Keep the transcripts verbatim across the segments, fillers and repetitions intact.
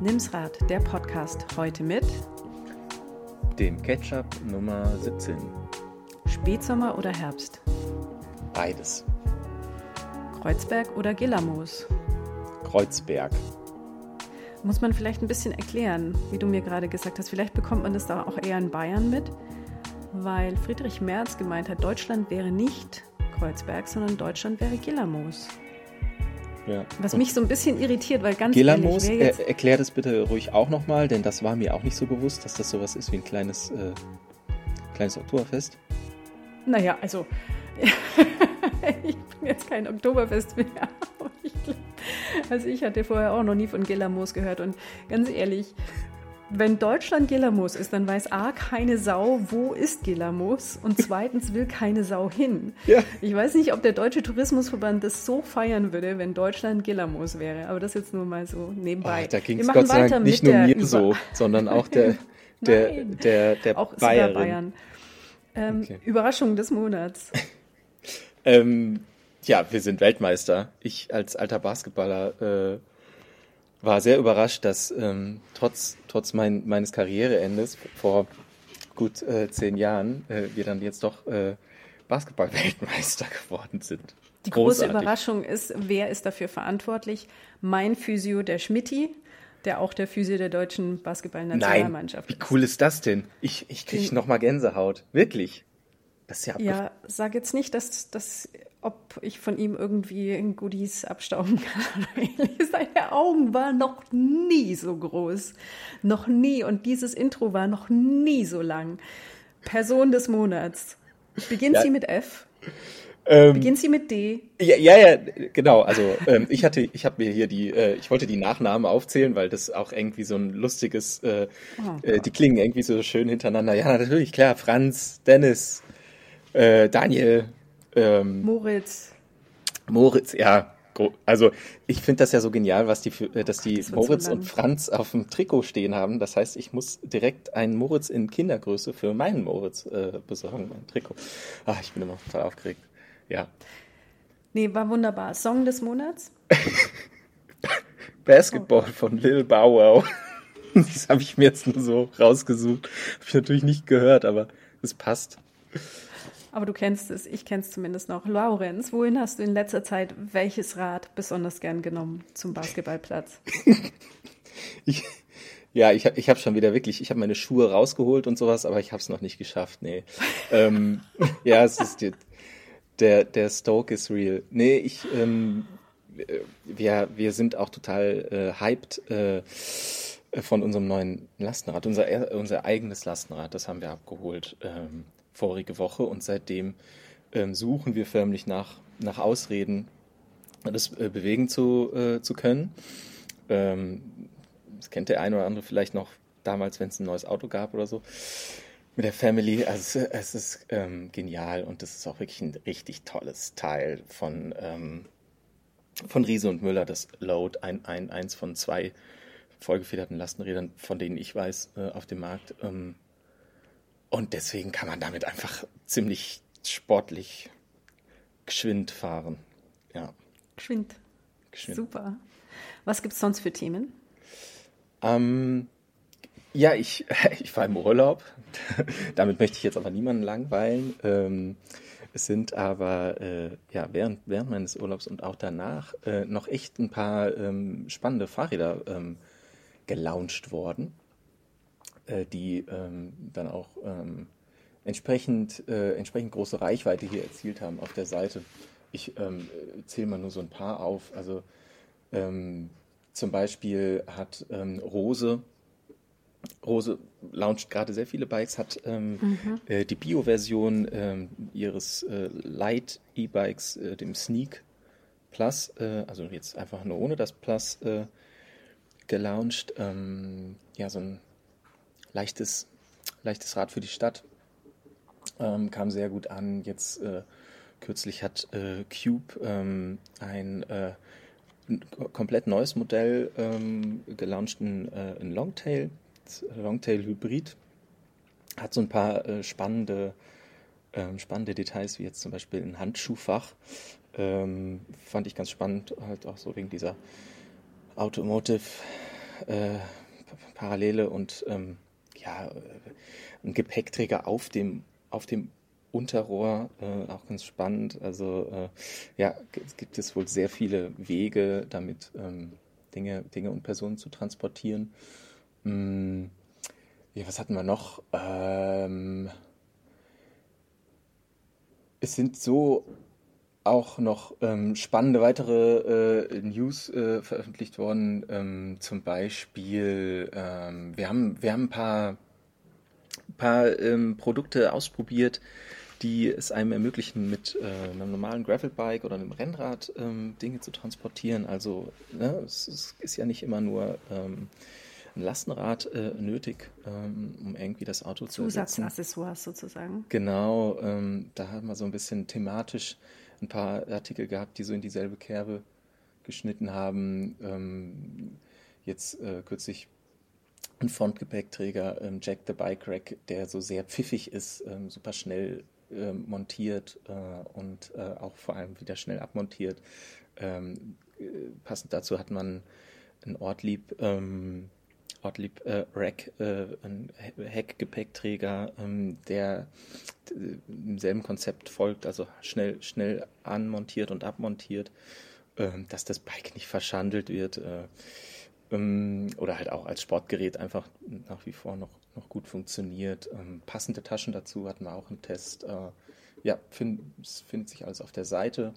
Nimm's Rad, der Podcast, heute mit dem Ketchup Nummer siebzehn. Spätsommer oder Herbst? Beides. Kreuzberg oder Gillermoos? Kreuzberg. Muss man vielleicht ein bisschen erklären, wie du mir gerade gesagt hast. Vielleicht bekommt man das da auch eher in Bayern mit, weil Friedrich Merz gemeint hat, Deutschland wäre nicht Kreuzberg, sondern Deutschland wäre Gillermoos. Ja. Was mich so ein bisschen irritiert, weil ganz Gillermoos, ehrlich, wer jetzt... er, erklär das bitte ruhig auch nochmal, denn das war mir auch nicht so bewusst, dass das sowas ist wie ein kleines, äh, kleines Oktoberfest. Naja, also, ich bin jetzt kein Oktoberfest mehr. Ich glaub, also ich hatte vorher auch noch nie von Gillermoos gehört und ganz ehrlich, wenn Deutschland Gillermoos ist, dann weiß A, keine Sau, wo ist Gillermoos und zweitens will keine Sau hin. Ja. Ich weiß nicht, ob der Deutsche Tourismusverband das so feiern würde, wenn Deutschland Gillermoos wäre, aber das jetzt nur mal so nebenbei. Oh, da ging es Gott sei Dank nicht nur mir Über- so, sondern auch der, der, der, der, der auch Bayerin. Bayern. Ähm, Okay. Überraschung des Monats. ähm, ja, wir sind Weltmeister. Ich als alter Basketballer äh, war sehr überrascht, dass ähm, trotz, trotz mein, meines Karriereendes vor gut äh, zehn Jahren äh, wir dann jetzt doch äh, Basketball-Weltmeister geworden sind. Die große Großartig. Überraschung ist, wer ist dafür verantwortlich? Mein Physio, der Schmitti, der auch der Physio der deutschen Basketballnationalmannschaft Nein, ist. wie cool ist das denn? Ich, ich kriege Den- nochmal Gänsehaut. Wirklich. Das ist ja, Ja, sag jetzt nicht, dass, dass ob ich von ihm irgendwie Goodies abstauben kann. Seine Augen waren noch nie so groß. Noch nie. Und dieses Intro war noch nie so lang. Person des Monats. Beginnt Ja. sie mit F? ähm, Beginnt sie mit D? Ja, ja, ja, genau. Also ähm, ich hatte, ich habe mir hier die, äh, ich wollte die Nachnamen aufzählen, weil das auch irgendwie so ein lustiges, äh, Oh äh, die klingen irgendwie so schön hintereinander. Ja, natürlich, klar. Franz, Dennis, äh, Daniel, ähm, Moritz. Moritz. Ja, gro- also ich finde das ja so genial, was die, für, äh, dass die das wird so Moritz lang. und Franz auf dem Trikot stehen haben. Das heißt, ich muss direkt einen Moritz in Kindergröße für meinen Moritz äh, besorgen, mein Trikot. Ah, ich bin immer total aufgeregt. Ja. Nee, war wunderbar. Song des Monats? Basketball von Lil Bow Wow. Das habe ich mir jetzt nur so rausgesucht. Habe ich natürlich nicht gehört, aber es passt. Aber du kennst es, ich kenne es zumindest noch. Laurenz, wohin hast du in letzter Zeit welches Rad besonders gern genommen zum Basketballplatz? Ich, ja, ich, hab- ich habe schon wieder wirklich, ich habe meine Schuhe rausgeholt und sowas, aber ich habe es noch nicht geschafft. Nee. ähm, ja, es ist die, der, der Stoke is real. Nee, ich, ähm, äh, wir, wir sind auch total äh, hyped äh, von unserem neuen Lastenrad. Unser, er- unser eigenes Lastenrad, das haben wir abgeholt ähm, vorige Woche und seitdem ähm, suchen wir förmlich nach, nach Ausreden, das äh, bewegen zu, äh, zu können. Ähm, das kennt der eine oder andere vielleicht noch damals, wenn es ein neues Auto gab oder so. Mit der Family. Also es, es ist ähm, genial und das ist auch wirklich ein richtig tolles Teil von, ähm, von Riese und Müller, das Load, ein, ein, eins von zwei vollgefederten Lastenrädern, von denen ich weiß, äh, auf dem Markt. Ähm, und deswegen kann man damit einfach ziemlich sportlich geschwind fahren. Ja, Geschwind. geschwind. Super. Was gibt es sonst für Themen? Ähm, ja, ich, ich war im Urlaub. Damit möchte ich jetzt aber niemanden langweilen. Ähm, es sind aber äh, ja, während, während meines Urlaubs und auch danach äh, noch echt ein paar ähm, spannende Fahrräder ähm, gelauncht worden, äh, die ähm, dann auch ähm, entsprechend, äh, entsprechend große Reichweite hier erzielt haben auf der Seite. Ich ähm, zähle mal nur so ein paar auf. Also ähm, zum Beispiel hat ähm, Rose, Rose launcht gerade sehr viele Bikes, hat ähm, äh, die Bio-Version ähm, ihres äh, Light-E-Bikes, äh, dem Sneak Plus, äh, also jetzt einfach nur ohne das Plus, äh, gelauncht. Ähm, ja, so ein leichtes, leichtes Rad für die Stadt. Ähm, kam sehr gut an. Jetzt äh, kürzlich hat äh, Cube ähm, ein äh, ein komplett neues Modell ähm, gelauncht, ein, äh, ein Longtail, Longtail Hybrid. Hat so ein paar äh, spannende, ähm, spannende Details, wie jetzt zum Beispiel ein Handschuhfach. Ähm, fand ich ganz spannend, halt auch so wegen dieser Automotive äh, Parallele und ähm, ja, ein Gepäckträger auf dem, auf dem Unterrohr, äh, auch ganz spannend. Also äh, ja, es gibt es wohl sehr viele Wege, damit ähm, Dinge, Dinge und Personen zu transportieren. Hm, ja, was hatten wir noch? Ähm, es sind so auch noch ähm, spannende weitere äh, News äh, veröffentlicht worden. Ähm, zum Beispiel, ähm, wir haben, wir haben ein paar, paar ähm, Produkte ausprobiert, die es einem ermöglichen, mit äh, einem normalen Gravelbike oder einem Rennrad ähm, Dinge zu transportieren. Also ne, es, es ist ja nicht immer nur ähm, ein Lastenrad äh, nötig, ähm, um irgendwie das Auto zu ersetzen. Zusatzaccessoires sozusagen. Genau, ähm, da haben wir so ein bisschen thematisch ein paar Artikel gehabt, die so in dieselbe Kerbe geschnitten haben. Ähm, jetzt äh, kürzlich ein Frontgepäckträger, ähm, Jack the Bike Rack, der so sehr pfiffig ist, ähm, super schnell ähm, montiert äh, und äh, auch vor allem wieder schnell abmontiert. Ähm, äh, passend dazu hat man ein Ortlieb ähm, Ortlieb äh, Rack, äh, ein Heckgepäckträger, ähm, der äh, im selben Konzept folgt, also schnell, schnell anmontiert und abmontiert, ähm, dass das Bike nicht verschandelt wird äh, ähm, oder halt auch als Sportgerät einfach nach wie vor noch, noch gut funktioniert. Ähm, passende Taschen dazu hatten wir auch im Test. Äh, ja, find, es findet sich alles auf der Seite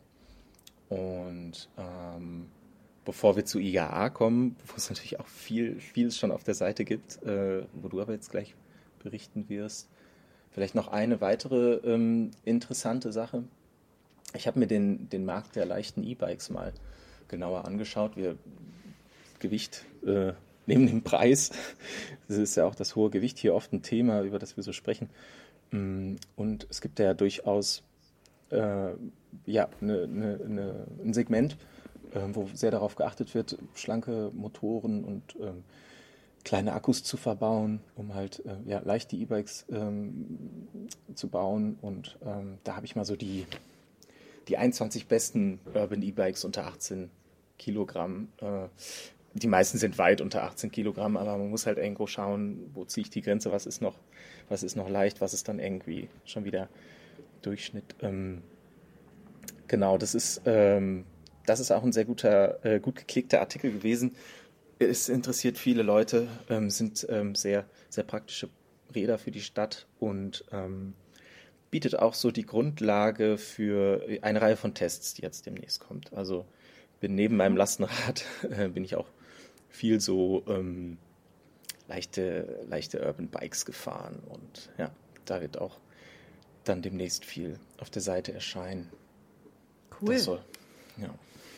und ähm, bevor wir zu I A A kommen, wo es natürlich auch viel, viel schon auf der Seite gibt, äh, wo du aber jetzt gleich berichten wirst. Vielleicht noch eine weitere ähm, interessante Sache. Ich habe mir den, den Markt der leichten E-Bikes mal genauer angeschaut. Wir Gewicht äh, neben dem Preis, das ist ja auch das hohe Gewicht hier oft ein Thema, über das wir so sprechen. Und es gibt ja durchaus äh, ja, ne, ne, ne, ein Segment, wo sehr darauf geachtet wird, schlanke Motoren und ähm, kleine Akkus zu verbauen, um halt äh, ja, leichte E-Bikes ähm, zu bauen. Und ähm, da habe ich mal so die, die einundzwanzig besten Urban E-Bikes unter achtzehn Kilogramm. Äh, die meisten sind weit unter achtzehn Kilogramm, aber man muss halt irgendwo schauen, wo ziehe ich die Grenze, was ist noch, was ist noch leicht, was ist dann irgendwie schon wieder Durchschnitt. Ähm, genau, das ist... Ähm, Das ist auch ein sehr guter, äh, gut geklickter Artikel gewesen. Es interessiert viele Leute, ähm, sind ähm, sehr, sehr praktische Räder für die Stadt und ähm, bietet auch so die Grundlage für eine Reihe von Tests, die jetzt demnächst kommt. Also bin neben meinem Lastenrad, äh, bin ich auch viel so ähm, leichte, leichte Urban Bikes gefahren und ja, da wird auch dann demnächst viel auf der Seite erscheinen. Cool. Das soll, ja.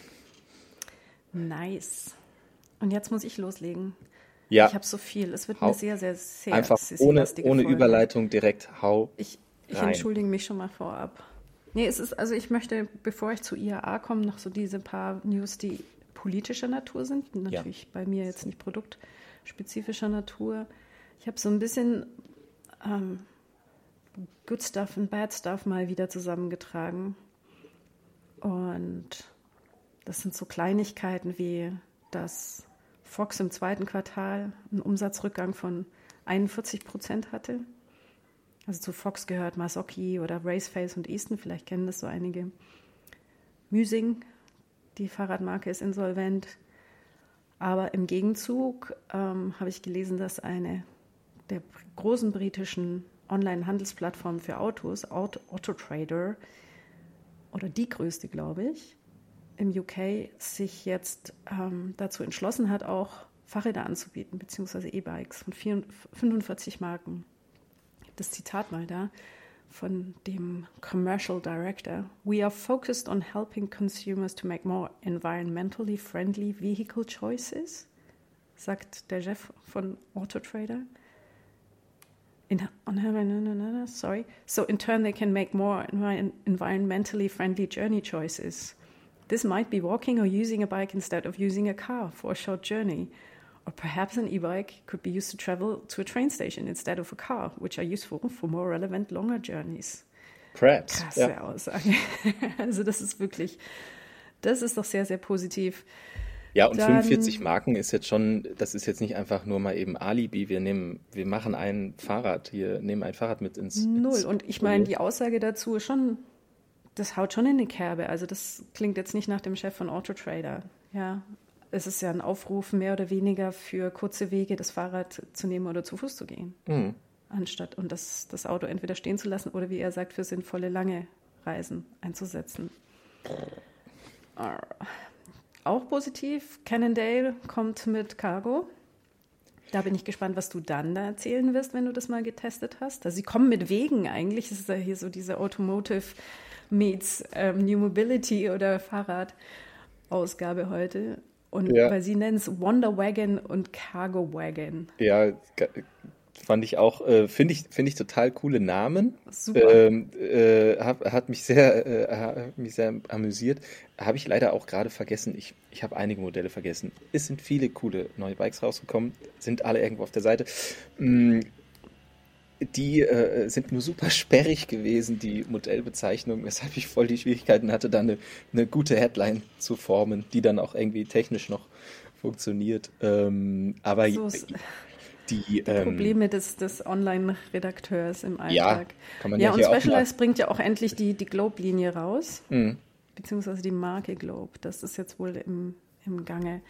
Nice. Und jetzt muss ich loslegen. Ja. Ich habe so viel. Es wird hau, eine sehr, sehr, sehr einfach ohne, ohne Folge. Überleitung direkt hau Ich, ich rein. entschuldige mich schon mal vorab. Nee, es ist, also ich möchte, bevor ich zu I A A komme, noch so diese paar News, die politischer Natur sind. Natürlich ja. bei mir jetzt nicht produktspezifischer Natur. Ich habe so ein bisschen ähm, Good Stuff und Bad Stuff mal wieder zusammengetragen. Und das sind so Kleinigkeiten wie, dass Fox im zweiten Quartal einen Umsatzrückgang von einundvierzig Prozent hatte. Also zu Fox gehört Masoki oder Raceface und Easton, vielleicht kennen das so einige. Musing, die Fahrradmarke, ist insolvent. Aber im Gegenzug ähm, habe ich gelesen, dass eine der großen britischen Online-Handelsplattformen für Autos, Auto, Autotrader, oder die größte, glaube ich, im U K sich jetzt ähm, dazu entschlossen hat, auch Fahrräder anzubieten, beziehungsweise E-Bikes von fünfundvierzig Marken. Ich habe das Zitat mal da von dem Commercial Director. We are focused on helping consumers to make more environmentally friendly vehicle choices, sagt der Chef von Autotrader. In, sorry. So in turn they can make more envi- environmentally friendly journey choices. This might be walking or using a bike instead of using a car for a short journey. Or perhaps an e-bike could be used to travel to a train station instead of a car, which are useful for more relevant longer journeys. Perhaps. Krasse ja. Aussage. Also das ist wirklich, das ist doch sehr, sehr positiv. Ja, und Dann fünfundvierzig Marken ist jetzt schon, das ist jetzt nicht einfach nur mal eben Alibi. Wir nehmen, wir machen ein Fahrrad hier, nehmen ein Fahrrad mit ins, null. ins Und ich meine, Studio. die Aussage dazu ist schon, das haut schon in die Kerbe. Also das klingt jetzt nicht nach dem Chef von Autotrader. Ja, es ist ja ein Aufruf, mehr oder weniger für kurze Wege das Fahrrad zu nehmen oder zu Fuß zu gehen, Mhm. anstatt und das, das Auto entweder stehen zu lassen oder, wie er sagt, für sinnvolle lange Reisen einzusetzen. Auch positiv, Cannondale kommt mit Cargo. Da bin ich gespannt, was du dann da erzählen wirst, wenn du das mal getestet hast. Also sie kommen mit Wegen eigentlich. Das ist ja hier so diese Automotive meets ähm, New Mobility oder Fahrrad-Ausgabe heute. Und Ja, weil sie nennen es Wonder Wagon und Cargo Wagon. ja, ge- fand ich auch, äh, finde ich, finde ich total coole Namen. Super. Ähm, äh, hab, hat mich sehr, äh, hat mich sehr amüsiert. Habe ich leider auch gerade vergessen. Ich, ich habe einige Modelle vergessen. Es sind viele coole neue Bikes rausgekommen, sind alle irgendwo auf der Seite. Mm, Die äh, sind nur super sperrig gewesen, die Modellbezeichnungen, weshalb ich voll die Schwierigkeiten hatte, da eine, eine gute Headline zu formen, die dann auch irgendwie technisch noch funktioniert. Ähm, aber So ist die, die ähm, Probleme des, des Online-Redakteurs im ja, Alltag. kann man ja Ja, und hier auch mal. Specialized bringt ja auch endlich die, die Globe-Linie raus, Mhm. beziehungsweise die Marke Globe. Das ist jetzt wohl im, im Gange.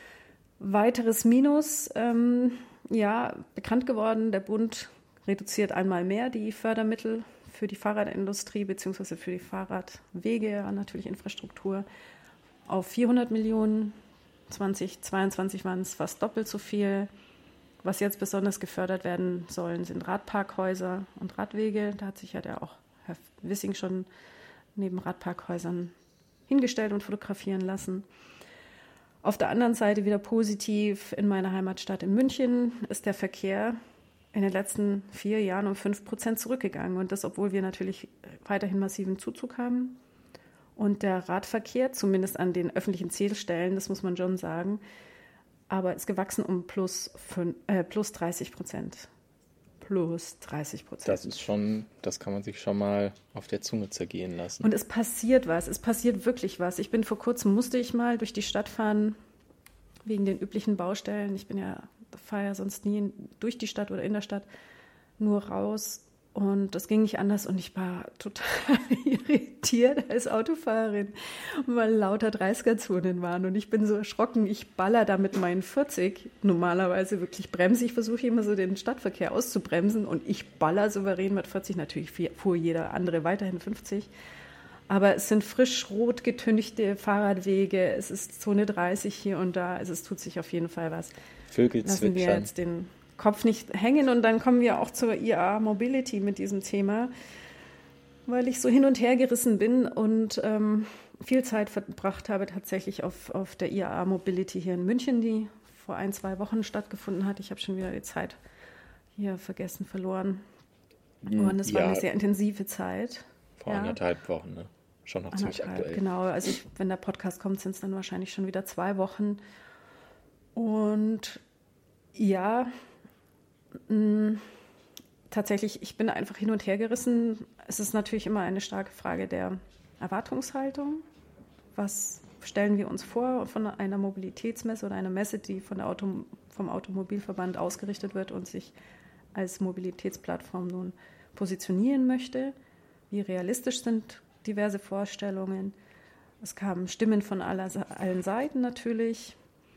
Weiteres Minus, ähm, ja, bekannt geworden, der Bund reduziert einmal mehr die Fördermittel für die Fahrradindustrie beziehungsweise für die Fahrradwege, ja, natürlich Infrastruktur, auf vierhundert Millionen. zweitausendzweiundzwanzig waren es fast doppelt so viel. Was jetzt besonders gefördert werden sollen, sind Radparkhäuser und Radwege. Da hat sich ja der auch Herr Wissing schon neben Radparkhäusern hingestellt und fotografieren lassen. Auf der anderen Seite wieder positiv, in meiner Heimatstadt in München ist der Verkehr in den letzten vier Jahren um fünf Prozent zurückgegangen. Und das, obwohl wir natürlich weiterhin massiven Zuzug haben. Und der Radverkehr, zumindest an den öffentlichen Zählstellen, das muss man schon sagen, aber ist gewachsen um plus, fünf, äh, plus dreißig Prozent. Plus dreißig Prozent. Das ist schon, das kann man sich schon mal auf der Zunge zergehen lassen. Und es passiert was, es passiert wirklich was. Ich bin vor kurzem, musste ich mal durch die Stadt fahren, wegen den üblichen Baustellen. Ich bin ja, fahre ja sonst nie durch die Stadt oder in der Stadt, nur raus. Und das ging nicht anders und ich war total irritiert als Autofahrerin, weil lauter dreißiger-Zonen waren. Und ich bin so erschrocken, ich baller da mit meinen vierzig. Normalerweise wirklich bremse ich, versuche immer so den Stadtverkehr auszubremsen und ich baller souverän mit vierzig. Natürlich fuhr jeder andere weiterhin fünfzig. Aber es sind frisch rot getünchte Fahrradwege, es ist Zone dreißig hier und da. Also es tut sich auf jeden Fall was. Vögel Lassen wir zwitschern. jetzt den Kopf nicht hängen und dann kommen wir auch zur I A A Mobility mit diesem Thema, weil ich so hin und her gerissen bin und ähm, viel Zeit verbracht habe tatsächlich auf, auf der I A A Mobility hier in München, die vor ein, zwei Wochen stattgefunden hat. Ich habe schon wieder die Zeit hier vergessen, verloren. Und es war Ja, eine sehr intensive Zeit. vor Ja. anderthalb Wochen, ne? Schon noch ziemlich Anderthalb, aktuell. genau. Also ich, wenn der Podcast kommt, sind es dann wahrscheinlich schon wieder zwei Wochen. Und ja, mh, tatsächlich, ich bin einfach hin und her gerissen. Es ist natürlich immer eine starke Frage der Erwartungshaltung. Was stellen wir uns vor von einer Mobilitätsmesse oder einer Messe, die von der Auto, vom Automobilverband ausgerichtet wird und sich als Mobilitätsplattform nun positionieren möchte? Wie realistisch sind diverse Vorstellungen? Es kamen Stimmen von aller, allen Seiten natürlich.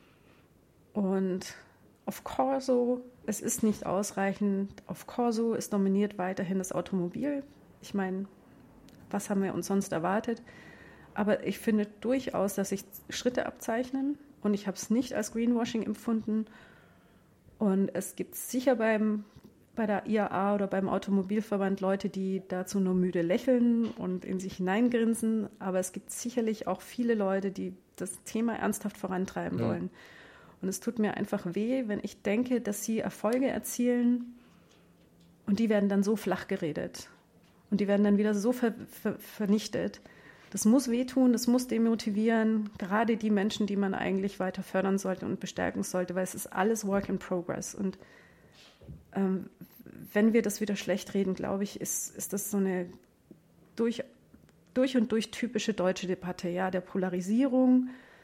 Und auf Corso, es ist nicht ausreichend. Auf Corso ist dominiert weiterhin das Automobil. Ich meine, was haben wir uns sonst erwartet? Aber ich finde durchaus, dass sich Schritte abzeichnen. Und ich habe es nicht als Greenwashing empfunden. Und es gibt sicher beim, bei der I A A oder beim Automobilverband Leute, die dazu nur müde lächeln und in sich hineingrinsen. Aber es gibt sicherlich auch viele Leute, die das Thema ernsthaft vorantreiben Ja. wollen. Und es tut mir einfach weh, wenn ich denke, dass sie Erfolge erzielen und die werden dann so flach geredet. Und die werden dann wieder so ver, ver, vernichtet. Das muss wehtun, das muss demotivieren, gerade die Menschen, die man eigentlich weiter fördern sollte und bestärken sollte, weil es ist alles Work in Progress. Und ähm, wenn wir das wieder schlecht reden, glaube ich, ist, ist das so eine durch, durch und durch typische deutsche Debatte, ja, der Polarisierung,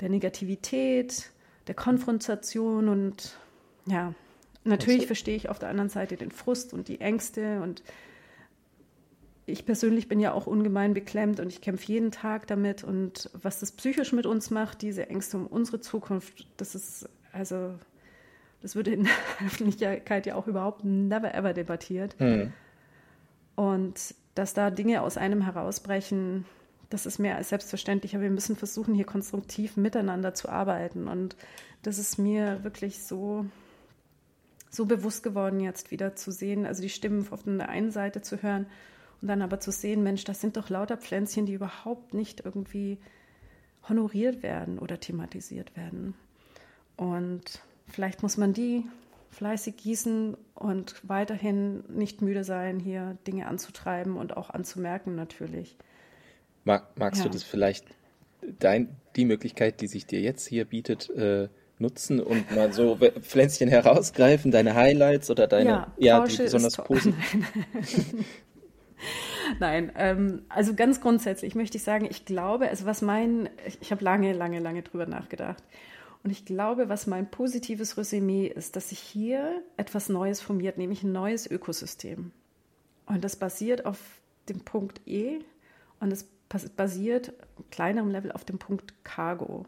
der Negativität, der Konfrontation und ja, natürlich verstehe ich auf der anderen Seite den Frust und die Ängste und ich persönlich bin ja auch ungemein beklemmt und ich kämpfe jeden Tag damit und was das psychisch mit uns macht, diese Ängste um unsere Zukunft, das ist, also, das wird in der Öffentlichkeit ja auch überhaupt never ever debattiert. Mhm. Und dass da Dinge aus einem herausbrechen, das ist mehr als selbstverständlich, aber wir müssen versuchen, hier konstruktiv miteinander zu arbeiten und das ist mir wirklich so, so bewusst geworden, jetzt wieder zu sehen, also die Stimmen auf der einen Seite zu hören, und dann aber zu sehen, Mensch, das sind doch lauter Pflänzchen, die überhaupt nicht irgendwie honoriert werden oder thematisiert werden. Und vielleicht muss man die fleißig gießen und weiterhin nicht müde sein, hier Dinge anzutreiben und auch anzumerken natürlich. Mag, magst ja. du das vielleicht, dein, die Möglichkeit, die sich dir jetzt hier bietet, äh, nutzen und mal so Pflänzchen herausgreifen, deine Highlights oder deine, ja, ja die besonders positiv. Nein, ähm, also ganz grundsätzlich möchte ich sagen, ich glaube, also was mein, ich, ich habe lange, lange, lange drüber nachgedacht und ich glaube, was mein positives Resümee ist, dass sich hier etwas Neues formiert, nämlich ein neues Ökosystem. Und das basiert auf dem Punkt E und es basiert auf kleinerem Level auf dem Punkt Cargo.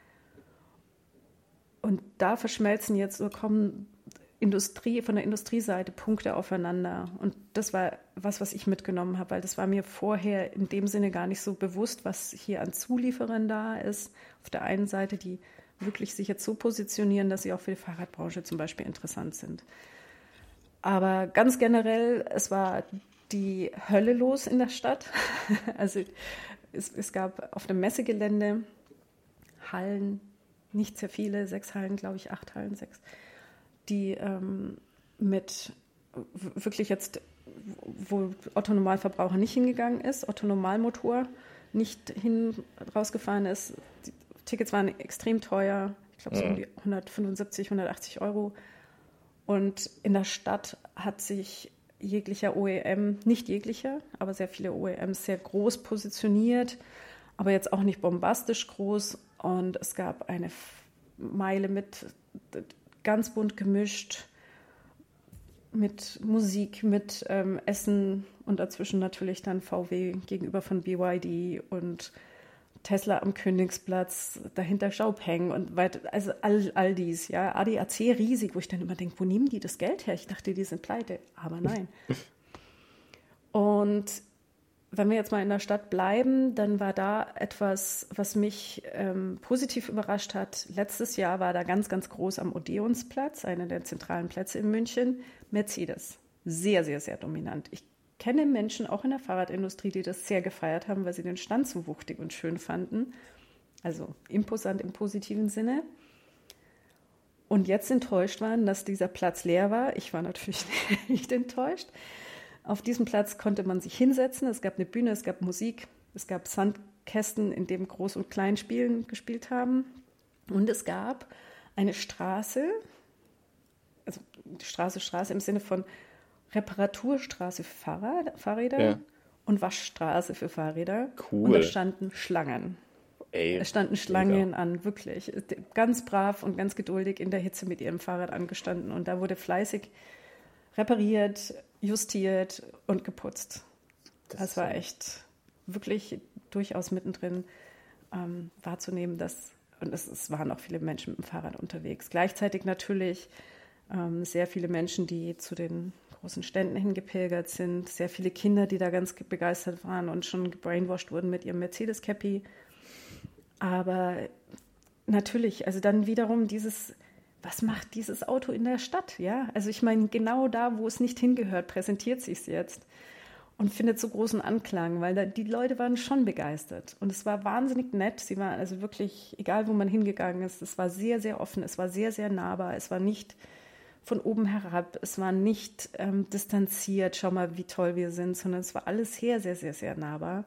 Und da verschmelzen jetzt so kommen Industrie, von der Industrieseite Punkte aufeinander. Und das war was, was ich mitgenommen habe, weil das war mir vorher in dem Sinne gar nicht so bewusst, was hier an Zulieferern da ist. Auf der einen Seite, die wirklich sich jetzt so positionieren, dass sie auch für die Fahrradbranche zum Beispiel interessant sind. Aber ganz generell, es war die Hölle los in der Stadt. Also es, es gab auf dem Messegelände Hallen, nicht sehr viele, sechs Hallen, glaube ich, acht Hallen, sechs, die ähm, mit wirklich jetzt, wo Otto Normalverbraucher nicht hingegangen ist, Otto Normalmotor nicht hin rausgefahren ist. Die Tickets waren extrem teuer, ich glaube so um die hundertfünfundsiebzig, hundertachtzig Euro. Und in der Stadt hat sich jeglicher O E M, nicht jeglicher, aber sehr viele O E Ms sehr groß positioniert, aber jetzt auch nicht bombastisch groß. Und es gab eine Meile mit ganz bunt gemischt, mit Musik, mit ähm, Essen und dazwischen natürlich dann V W gegenüber von B Y D und Tesla am Königsplatz, dahinter Xiaopeng und weit, also all, all dies, ja, A D A C riesig, wo ich dann immer denke, wo nehmen die das Geld her? Ich dachte, die sind pleite, aber nein. Und wenn wir jetzt mal in der Stadt bleiben, dann war da etwas, was mich ähm, positiv überrascht hat. Letztes Jahr war da ganz, ganz groß am Odeonsplatz, einer der zentralen Plätze in München, Mercedes. Sehr, sehr, sehr dominant. Ich kenne Menschen auch in der Fahrradindustrie, die das sehr gefeiert haben, weil sie den Stand so wuchtig und schön fanden. Also imposant im positiven Sinne. Und jetzt enttäuscht waren, dass dieser Platz leer war. Ich war natürlich nicht enttäuscht. Auf diesem Platz konnte man sich hinsetzen. Es gab eine Bühne, es gab Musik, es gab Sandkästen, in dem Groß- und Kleinspielen gespielt haben. Und es gab eine Straße, also Straße, Straße im Sinne von Reparaturstraße für Fahrrad, Fahrräder ja. und Waschstraße für Fahrräder. Cool. Und da standen Schlangen. Ey, es standen Schlangen mega. an, wirklich. Ganz brav und ganz geduldig in der Hitze mit ihrem Fahrrad angestanden. Und da wurde fleißig repariert, justiert und geputzt. Das, das war echt wirklich durchaus mittendrin ähm, wahrzunehmen, dass, und es, es waren auch viele Menschen mit dem Fahrrad unterwegs. Gleichzeitig natürlich ähm, sehr viele Menschen, die zu den großen Ständen hingepilgert sind, sehr viele Kinder, die da ganz begeistert waren und schon gebrainwashed wurden mit ihrem Mercedes-Cappy. Aber natürlich, also dann wiederum dieses, was macht dieses Auto in der Stadt? Ja, also ich meine, genau da, wo es nicht hingehört, präsentiert sich es jetzt und findet so großen Anklang, weil da, die Leute waren schon begeistert und es war wahnsinnig nett. Sie waren also wirklich, egal wo man hingegangen ist, es war sehr, sehr offen, es war sehr, sehr nahbar, es war nicht von oben herab, es war nicht ähm, distanziert, schau mal, wie toll wir sind, sondern es war alles sehr, sehr, sehr, sehr nahbar.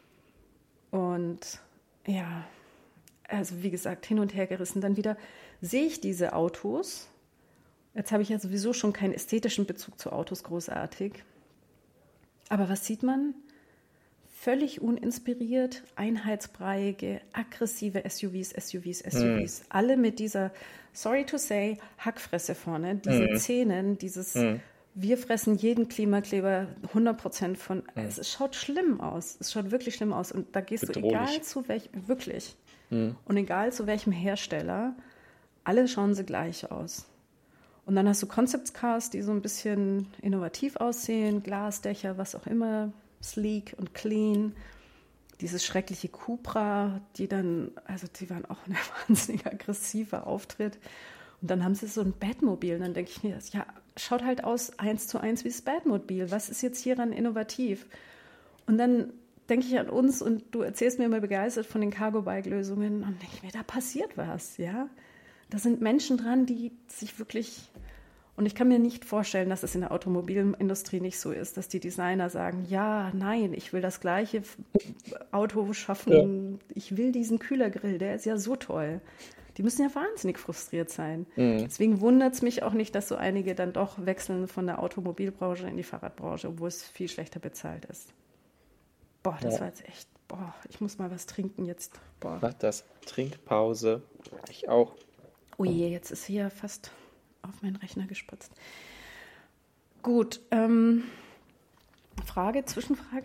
Und ja, also wie gesagt, hin und her gerissen. Dann wieder sehe ich diese Autos. Jetzt habe ich ja sowieso schon keinen ästhetischen Bezug zu Autos großartig. Aber was sieht man? völlig uninspiriert, einheitsbreiige, aggressive S U Vs, S U Vs, S U Vs. Mm. Alle mit dieser, sorry to say, Hackfresse vorne, diese mm. Zähnen, dieses, mm. wir fressen jeden Klimakleber hundert Prozent von, mm. es, es schaut schlimm aus, es schaut wirklich schlimm aus. Und da gehst Bedrohlich. du, egal zu welchem, wirklich, mm. und egal zu welchem Hersteller, alle schauen sie gleich aus. Und dann hast du Concept Cars, die so ein bisschen innovativ aussehen, Glasdächer, was auch immer, sleek und clean. Dieses schreckliche Cupra, die dann, also die waren auch ein wahnsinnig aggressiver Auftritt. Und dann haben sie so ein Batmobil. Und dann denke ich mir, ja, schaut halt aus eins zu eins wie das Batmobil. Was ist jetzt hieran innovativ? Und dann denke ich an uns und du erzählst mir immer begeistert von den Cargo-Bike-Lösungen. Und denke ich mir, da passiert was, ja. Da sind Menschen dran, die sich wirklich, und ich kann mir nicht vorstellen, dass es in der Automobilindustrie nicht so ist, dass die Designer sagen, ja, nein, ich will das gleiche Auto schaffen, ja. Ich will diesen Kühlergrill, der ist ja so toll. Die müssen ja wahnsinnig frustriert sein. Mhm. Deswegen wundert es mich auch nicht, dass so einige dann doch wechseln von der Automobilbranche in die Fahrradbranche, obwohl es viel schlechter bezahlt ist. Boah, das ja. war jetzt echt, boah, ich muss mal was trinken jetzt. Boah. Mach das, Trinkpause, ich auch. Oh je, jetzt ist hier fast auf meinen Rechner gespritzt. Gut, ähm, Frage, Zwischenfrage?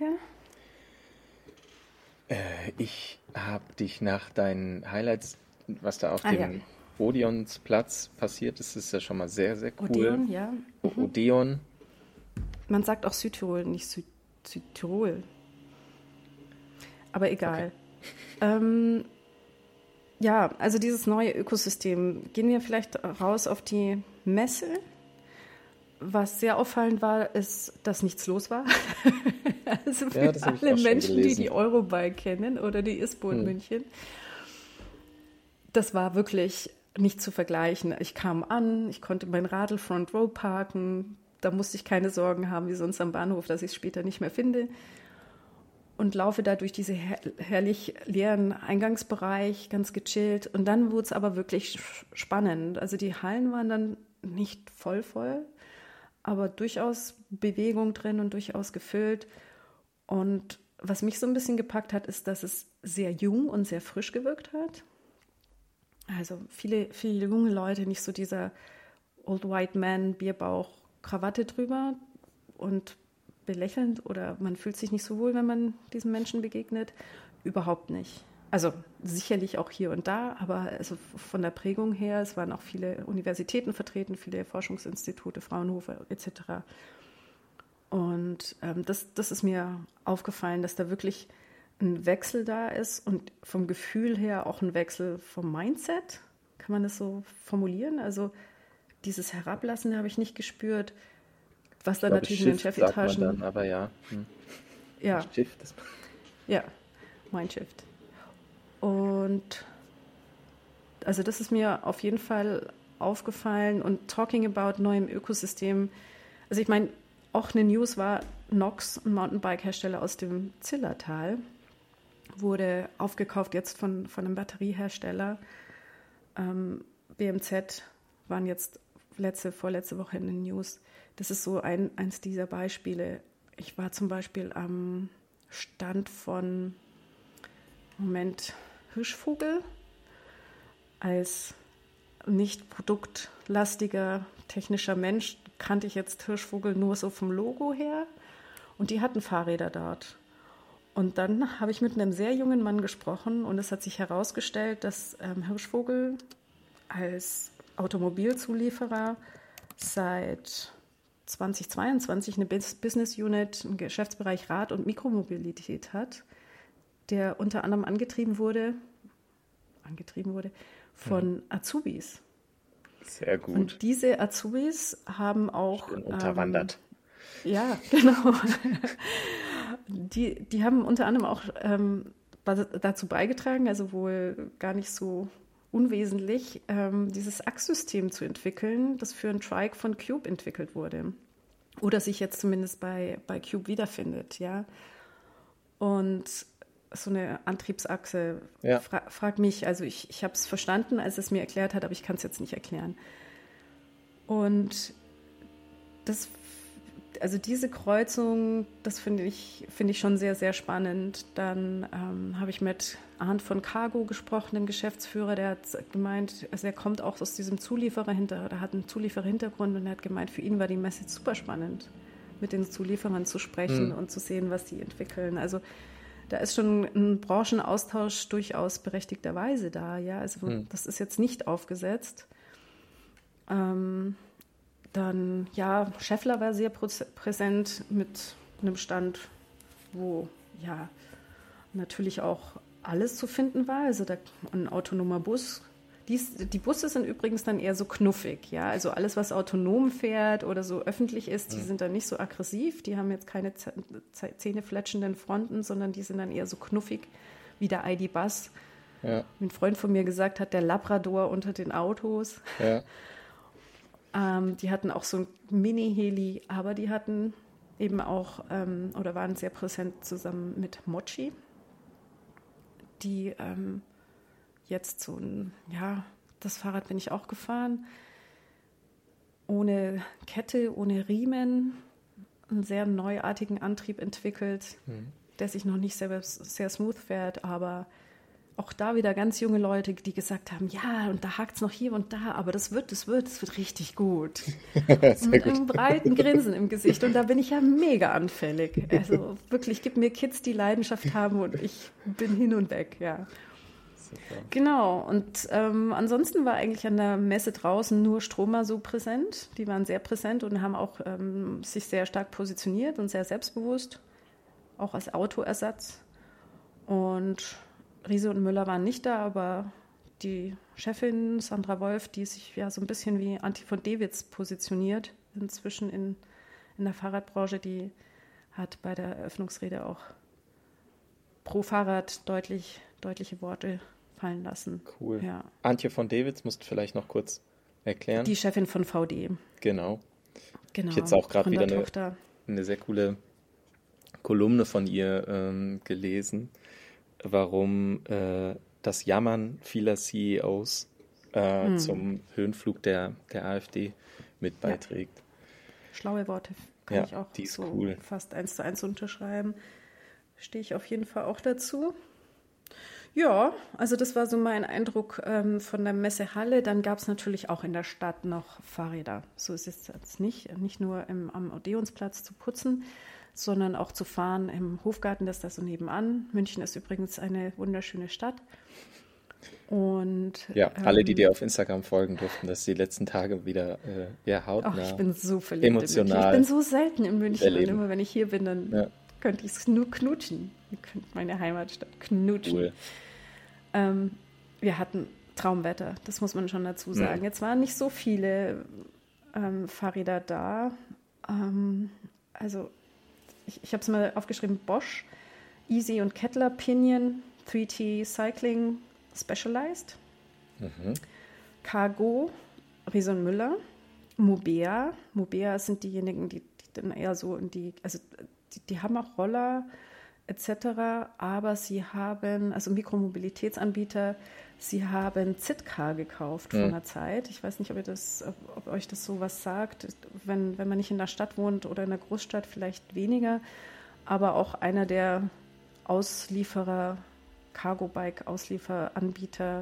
Äh, ich habe dich nach deinen Highlights, was da auf ah, dem ja. Odeonsplatz passiert ist, ist ja schon mal sehr, sehr cool. Odeon, ja. Mhm. Odeon. Man sagt auch Südtirol, nicht Süd Südtirol. Aber egal. Okay. Ähm, Ja, also dieses neue Ökosystem. Gehen wir vielleicht raus auf die Messe. Was sehr auffallend war, ist, dass nichts los war. Also für ja, alle Menschen, die die Eurobike kennen oder die I S P O in hm. München. Das war wirklich nicht zu vergleichen. Ich kam an, ich konnte mein Radl Front Row parken. Da musste ich keine Sorgen haben, wie sonst am Bahnhof, dass ich es später nicht mehr finde. Und laufe da durch diesen her- herrlich leeren Eingangsbereich, ganz gechillt. Und dann wurde es aber wirklich spannend. Also die Hallen waren dann nicht voll voll, aber durchaus Bewegung drin und durchaus gefüllt. Und was mich so ein bisschen gepackt hat, ist, dass es sehr jung und sehr frisch gewirkt hat. Also viele, viele junge Leute, nicht so dieser Old White Man, Bierbauch, Krawatte drüber und belächelnd oder man fühlt sich nicht so wohl, wenn man diesen Menschen begegnet. Überhaupt nicht. Also sicherlich auch hier und da, aber also von der Prägung her, es waren auch viele Universitäten vertreten, viele Forschungsinstitute, Fraunhofer et cetera. Und ähm, das, das ist mir aufgefallen, dass da wirklich ein Wechsel da ist und vom Gefühl her auch ein Wechsel vom Mindset. Kann man das so formulieren? Also dieses Herablassen habe ich nicht gespürt. Was dann natürlich in den Chefetagen. Dann, aber ja. Hm. Ja. Shift. Ja, Mindshift. Und also das ist mir auf jeden Fall aufgefallen. Und talking about neuem Ökosystem. Also ich meine, auch eine News war, Nox, ein Mountainbike-Hersteller aus dem Zillertal, wurde aufgekauft jetzt von, von einem Batteriehersteller. Ähm, B M Z waren jetzt letzte, vorletzte Woche in den News. Das ist so ein, eins dieser Beispiele. Ich war zum Beispiel am Stand von, Moment, Hirschvogel. Als nicht produktlastiger technischer Mensch kannte ich jetzt Hirschvogel nur so vom Logo her. Und die hatten Fahrräder dort. Und dann habe ich mit einem sehr jungen Mann gesprochen und es hat sich herausgestellt, dass ähm, Hirschvogel als Automobilzulieferer seit zweitausendzweiundzwanzig eine Business Unit, einen Geschäftsbereich Rad- und Mikromobilität hat, der unter anderem angetrieben wurde, angetrieben wurde von Azubis. Sehr gut. Und diese Azubis haben auch unterwandert. Ähm, ja, genau. die, die haben unter anderem auch ähm, dazu beigetragen, also wohl gar nicht so unwesentlich, ähm, dieses Achssystem zu entwickeln, das für einen Trike von Cube entwickelt wurde. Oder sich jetzt zumindest bei, bei Cube wiederfindet, ja. Und so eine Antriebsachse, ja. fra- frag mich, also ich, ich habe es verstanden, als es mir erklärt hat, aber ich kann es jetzt nicht erklären. Und das, also diese Kreuzung, das finde ich, finde ich schon sehr, sehr spannend. Dann ähm, habe ich mit Arndt von Cargo gesprochen, dem Geschäftsführer, der hat gemeint, also er kommt auch aus diesem Zulieferer hinter, der hat einen Zuliefererhintergrund und er hat gemeint, für ihn war die Messe super spannend, mit den Zulieferern zu sprechen mhm. und zu sehen, was die entwickeln. Also da ist schon ein Branchenaustausch durchaus berechtigterweise da. Ja, also mhm. das ist jetzt nicht aufgesetzt. Ähm, dann, ja, Schaeffler war sehr präsent mit einem Stand, wo ja natürlich auch alles zu finden war. Also da, ein autonomer Bus. Dies, die Busse sind übrigens dann eher so knuffig, ja. Also alles, was autonom fährt oder so öffentlich ist, die sind dann nicht so aggressiv. Die haben jetzt keine zähnefletschenden Fronten, sondern die sind dann eher so knuffig wie der I D-Bus. Ja. Ein Freund von mir gesagt hat, der Labrador unter den Autos. Ja. ähm, die hatten auch so ein Mini-Heli, aber die hatten eben auch ähm, oder waren sehr präsent zusammen mit Mochi, die ähm, jetzt so ein, ja, das Fahrrad bin ich auch gefahren, ohne Kette, ohne Riemen, einen sehr neuartigen Antrieb entwickelt, mhm. der sich noch nicht sehr, sehr smooth fährt, aber auch da wieder ganz junge Leute, die gesagt haben, ja, und da hakt es noch hier und da, aber das wird, das wird, das wird richtig gut. Mit gut. einem breiten Grinsen im Gesicht und da bin ich ja mega anfällig. Also wirklich, gib mir Kids, die Leidenschaft haben und ich bin hin und weg, ja. Super. Genau, und ähm, ansonsten war eigentlich an der Messe draußen nur Stroma so präsent. Die waren sehr präsent und haben auch ähm, sich sehr stark positioniert und sehr selbstbewusst, auch als Autoersatz. Und Riese und Müller waren nicht da, aber die Chefin Sandra Wolf, die sich ja so ein bisschen wie Antje von Dewitz positioniert, inzwischen in, in der Fahrradbranche, die hat bei der Eröffnungsrede auch pro Fahrrad deutlich, deutliche Worte fallen lassen. Cool. Ja. Antje von Dewitz musst du vielleicht noch kurz erklären. Die Chefin von V D. Genau. Genau. Ich habe jetzt auch gerade wieder eine, eine sehr coole Kolumne von ihr ähm, gelesen, warum äh, das Jammern vieler C E Os äh, hm. zum Höhenflug der, der AfD mit beiträgt. Ja. Schlaue Worte kann ja, ich auch die ist so cool. fast eins zu eins unterschreiben. Stehe ich auf jeden Fall auch dazu. Ja, also das war so mein Eindruck ähm, von der Messehalle. Dann gab es natürlich auch in der Stadt noch Fahrräder. So ist es jetzt nicht, nicht nur im, am Odeonsplatz zu putzen, sondern auch zu fahren im Hofgarten, das ist da so nebenan. München ist übrigens eine wunderschöne Stadt. Und ja, ähm, alle, die dir auf Instagram folgen durften, das die letzten Tage wieder äh, ja, hautnah, ach, ich bin so verliebt emotional. In München. Ich bin so selten in München erleben. Und immer wenn ich hier bin, dann ja. könnte ich es nur knutschen. Ich könnte meine Heimatstadt knutschen. Cool. Ähm, wir hatten Traumwetter, das muss man schon dazu sagen. Mhm. Jetzt waren nicht so viele ähm, Fahrräder da. Ähm, also ich, ich habe es mal aufgeschrieben, Bosch, Easy und Kettler, Pinion, drei T Cycling Specialized, mhm. Cargo, Riese und Müller, Mobea. Mobea sind diejenigen, die, die dann eher so in die, also die, die haben auch Roller et cetera, aber sie haben, also Mikromobilitätsanbieter, sie haben Zitka gekauft mhm. vor einer Zeit. Ich weiß nicht, ob, ihr das, ob, ob euch das so was sagt. Wenn, wenn man nicht in der Stadt wohnt oder in der Großstadt, vielleicht weniger, aber auch einer der Auslieferer, Cargo-Bike-Auslieferanbieter,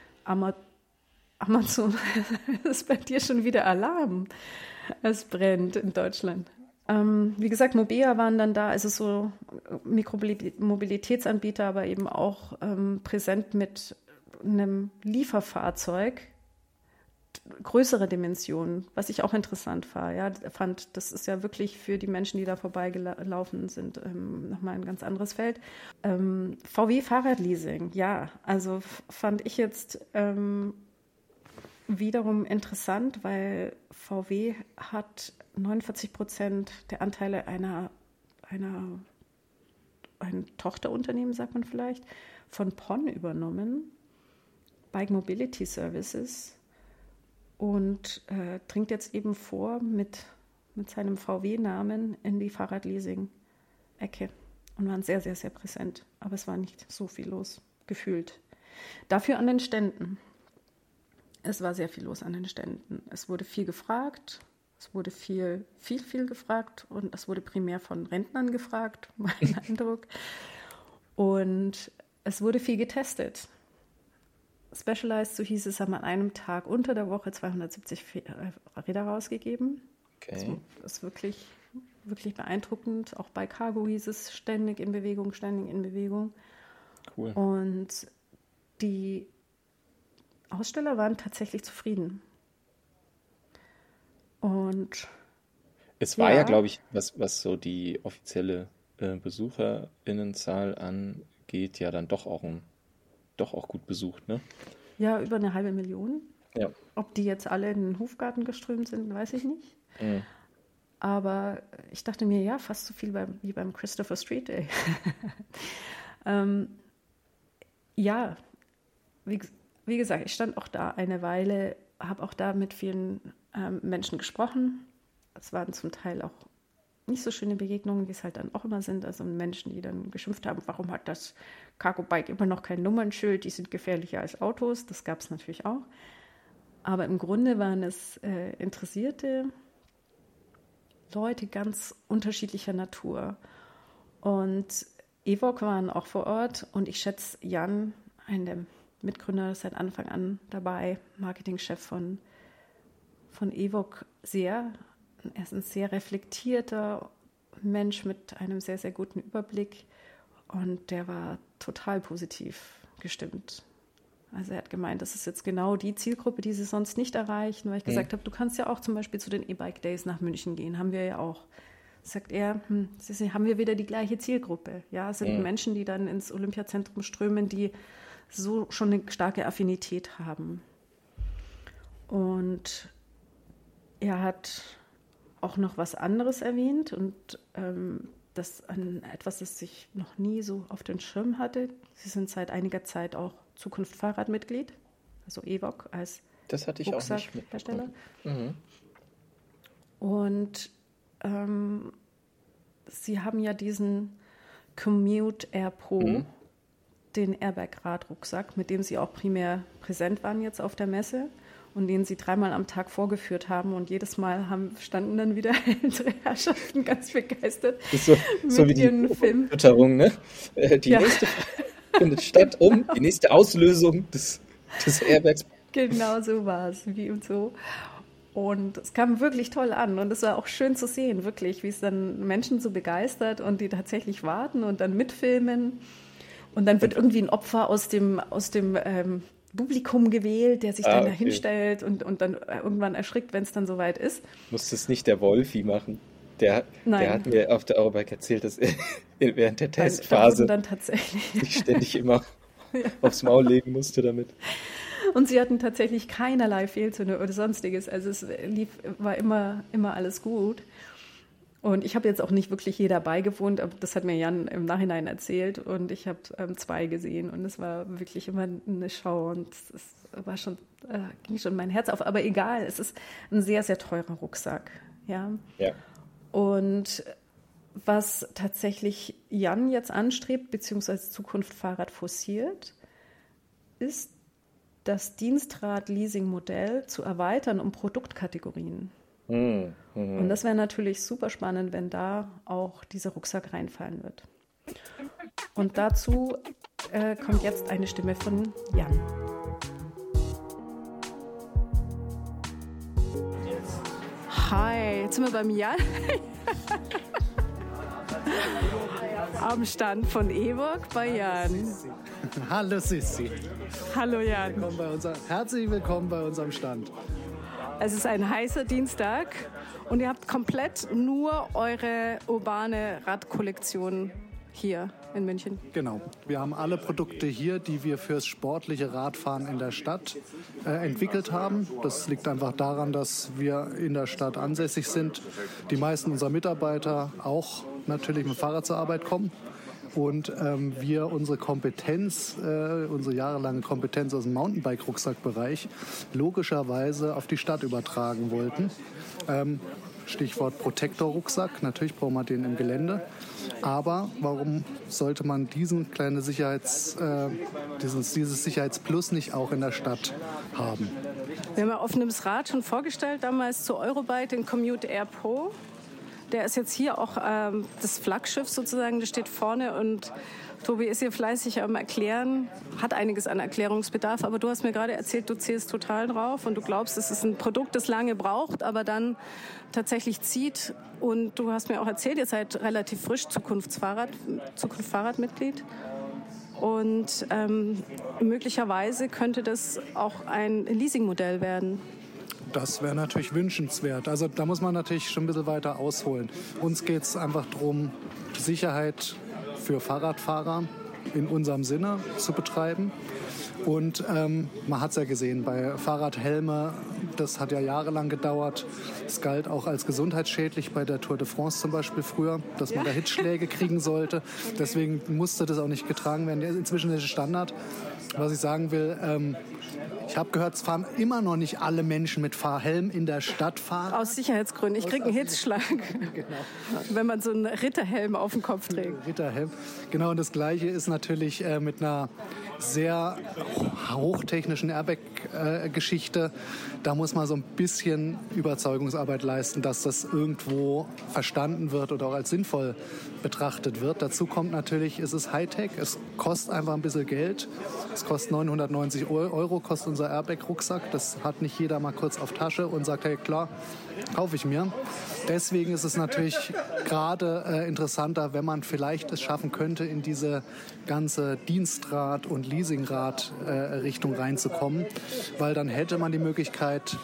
Amazon, das ist bei dir schon wieder Alarm. Es brennt in Deutschland. Ähm, wie gesagt, Mobea waren dann da, also so Mikromobilitätsanbieter, aber eben auch ähm, präsent mit einem Lieferfahrzeug, größere Dimensionen, was ich auch interessant war, ja, fand, das ist ja wirklich für die Menschen, die da vorbeigelaufen sind, ähm, nochmal ein ganz anderes Feld. Ähm, V W Fahrradleasing, ja, also fand ich jetzt ähm, wiederum interessant, weil V W hat neunundvierzig Prozent der Anteile einer, einer ein Tochterunternehmen, sagt man vielleicht, von P O N übernommen, Bike Mobility Services, und äh, dringt jetzt eben vor mit, mit seinem V W-Namen in die Fahrradleasing-Ecke und waren sehr, sehr, sehr präsent. Aber es war nicht so viel los, gefühlt. Dafür an den Ständen. Es war sehr viel los an den Ständen. Es wurde viel gefragt, Es wurde viel, viel, viel gefragt und es wurde primär von Rentnern gefragt, mein Eindruck. Und es wurde viel getestet. Specialized, so hieß es, haben an einem Tag unter der Woche zweihundertsiebzig Räder rausgegeben. Okay. Das ist wirklich, wirklich beeindruckend. Auch bei Cargo hieß es ständig in Bewegung, ständig in Bewegung. Cool. Und die Aussteller waren tatsächlich zufrieden. Und es war ja, ja glaube ich, was, was so die offizielle äh, BesucherInnenzahl angeht, ja dann doch auch, ein, doch auch gut besucht, ne? Ja, über eine halbe Million. Ja. Ob die jetzt alle in den Hofgarten geströmt sind, weiß ich nicht. Mhm. Aber ich dachte mir, ja, fast so viel beim, wie beim Christopher Street Day. ähm, ja, wie, wie gesagt, ich stand auch da eine Weile, habe auch da mit vielen ähm, Menschen gesprochen. Es waren zum Teil auch nicht so schöne Begegnungen, wie es halt dann auch immer sind. Also Menschen, die dann geschimpft haben, warum hat das Cargo-Bike immer noch kein Nummernschild, die sind gefährlicher als Autos. Das gab es natürlich auch. Aber im Grunde waren es äh, interessierte Leute ganz unterschiedlicher Natur. Und E V O C waren auch vor Ort und ich schätze Jan, einen der Mitgründer, seit Anfang an dabei, Marketingchef von, von E V O C, sehr. Er ist ein sehr reflektierter Mensch mit einem sehr, sehr guten Überblick und der war total positiv gestimmt. Also er hat gemeint, das ist jetzt genau die Zielgruppe, die sie sonst nicht erreichen, weil ich gesagt habe, du kannst ja auch zum Beispiel zu den E-Bike Days nach München gehen, haben wir ja auch. Sagt er, hm, sie, haben wir wieder die gleiche Zielgruppe. Ja, es sind ja. Menschen, die dann ins Olympiazentrum strömen, die so schon eine starke Affinität haben. Und er hat auch noch was anderes erwähnt und ähm, das an etwas, das ich noch nie so auf den Schirm hatte. Sie sind seit einiger Zeit auch Zukunft Fahrradmitglied, also E V O C als das hatte ich auch nicht Rucksackhersteller. Mhm. Und ähm, sie haben ja diesen Commute Air Pro, mhm. den Airbag-Radrucksack, mit dem sie auch primär präsent waren jetzt auf der Messe und den sie dreimal am Tag vorgeführt haben. Und jedes Mal haben, standen dann wieder ältere Herrschaften ganz begeistert das ist so, mit so wie die ihren Film. Fütterung, ne? Die ja. nächste findet statt um genau. die nächste Auslösung des, des Airbags. Genau so war es, wie und so. Und es kam wirklich toll an und es war auch schön zu sehen, wirklich, wie es dann Menschen so begeistert und die tatsächlich warten und dann mitfilmen. Und dann wird irgendwie ein Opfer aus dem, aus dem ähm, Publikum gewählt, der sich ah, dann okay. da hinstellt und, und dann irgendwann erschrickt, wenn es dann soweit ist. Muss das nicht der Wolfi machen? Der, der hat mir auf der Eurobike erzählt, dass er während der Testphase dann tatsächlich sich ständig immer ja. aufs Maul legen musste damit. Und sie hatten tatsächlich keinerlei Fehlzüge oder sonstiges. Also es lief, war immer, immer alles gut. Und ich habe jetzt auch nicht wirklich hier dabei gewohnt, aber das hat mir Jan im Nachhinein erzählt. Und ich habe ähm, zwei gesehen und es war wirklich immer eine Schau. Und es war schon, äh, ging schon mein Herz auf. Aber egal, es ist ein sehr, sehr teurer Rucksack. Ja. Ja. Und was tatsächlich Jan jetzt anstrebt, beziehungsweise Zukunft Fahrrad forciert, ist, das Dienstrad-Leasing-Modell zu erweitern um Produktkategorien. Mhm. Mhm. Und das wäre natürlich super spannend, wenn da auch dieser Rucksack reinfallen wird. Und dazu äh, kommt jetzt eine Stimme von Jan. Hi, jetzt sind wir beim Jan. Am Stand von E V O C bei Jan. Hallo Sissi. Hallo Jan. Willkommen bei unser, herzlich willkommen bei unserem Stand. Es ist ein heißer Dienstag und ihr habt komplett nur eure urbane Radkollektion hier in München. Genau. Wir haben alle Produkte hier, die wir fürs sportliche Radfahren in der Stadt äh, entwickelt haben. Das liegt einfach daran, dass wir in der Stadt ansässig sind. Die meisten unserer Mitarbeiter auch natürlich mit dem Fahrrad zur Arbeit kommen. und ähm, wir unsere Kompetenz, äh, unsere jahrelange Kompetenz aus dem Mountainbike-Rucksackbereich logischerweise auf die Stadt übertragen wollten. Ähm, Stichwort Protektor-Rucksack, natürlich braucht man den im Gelände. Aber warum sollte man diesen kleinen Sicherheits, äh, dieses, dieses Sicherheitsplus nicht auch in der Stadt haben? Wir haben ja offenes Rad schon vorgestellt, damals zu Eurobike, den Commute Air Pro. Der ist jetzt hier auch ähm, das Flaggschiff sozusagen, das steht vorne und Tobi ist hier fleißig am Erklären, hat einiges an Erklärungsbedarf, aber du hast mir gerade erzählt, du zählst total drauf und du glaubst, es ist ein Produkt, das lange braucht, aber dann tatsächlich zieht. Und du hast mir auch erzählt, ihr seid relativ frisch Zukunftsfahrrad, Zukunft Fahrradmitglied. Und ähm, möglicherweise könnte das auch ein Leasingmodell werden. Das wäre natürlich wünschenswert. Also da muss man natürlich schon ein bisschen weiter ausholen. Uns geht es einfach darum, Sicherheit für Fahrradfahrer in unserem Sinne zu betreiben. Und ähm, man hat es ja gesehen, bei Fahrradhelme, das hat ja jahrelang gedauert. Es galt auch als gesundheitsschädlich bei der Tour de France zum Beispiel früher, dass man da Hitzschläge kriegen sollte. Deswegen musste das auch nicht getragen werden. Inzwischen ist es Standard. Was ich sagen will, ähm, ich habe gehört, es fahren immer noch nicht alle Menschen mit Fahrhelm in der Stadt fahren. Aus Sicherheitsgründen. Ich kriege einen Hitzschlag, genau. Wenn man so einen Ritterhelm auf dem Kopf trägt. Ritterhelm. Genau, und das Gleiche ist natürlich äh, mit einer sehr hochtechnischen Airbag-Geschichte. Da muss man so ein bisschen Überzeugungsarbeit leisten, dass das irgendwo verstanden wird oder auch als sinnvoll betrachtet wird. Dazu kommt natürlich, es ist Hightech, es kostet einfach ein bisschen Geld. Es kostet neunhundertneunzig Euro, kostet unser Airbag-Rucksack. Das hat nicht jeder mal kurz auf Tasche und sagt, hey klar, kaufe ich mir. Deswegen ist es natürlich gerade äh, interessanter, wenn man vielleicht es schaffen könnte, in diese ganze Dienstrad- und Leasingrad-Richtung äh, reinzukommen, weil dann hätte man die Möglichkeit,